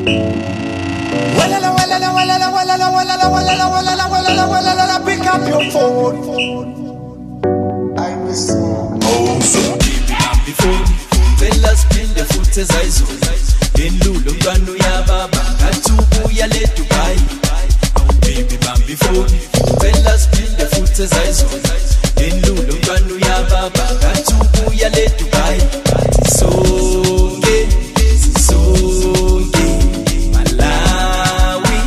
Pick up your phone. I miss you. Oh, so before fellas spin the foot as I saw. In Lulu, Ganu ya Baba, Katubu ya let Dubai. Oh, baby, before fellas spin the foot as I saw. In Lulu, Ganu ya Baba, Katubu ya let Dubai. So gay, so gay. Malawi,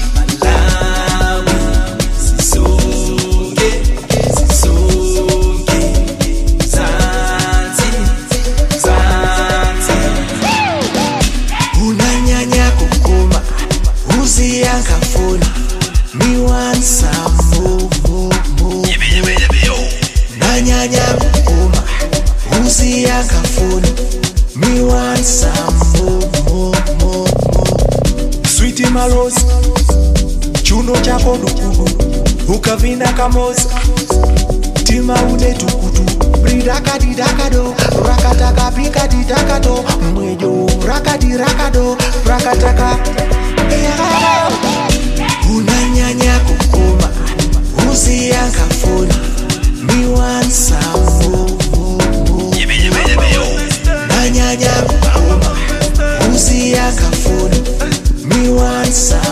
so gay, so gay. Zanzi, Zanzi. Unanyanya kukuma, uzi yankafuna. Me want some more. Nanyanya kukuma, uzi yankafuna. Me want some more. Sweetie Malos, chuno chako dukudu, ukavina kamoza. Tima une tukutu, bridaka didakado, rakataka pika didakado, mwejo rakadi rakado, rakataka. Unanyanya kukuma, uzi yankafuna. Me want some more. Nanyanya kukuma, uzi yankafuna. Me want some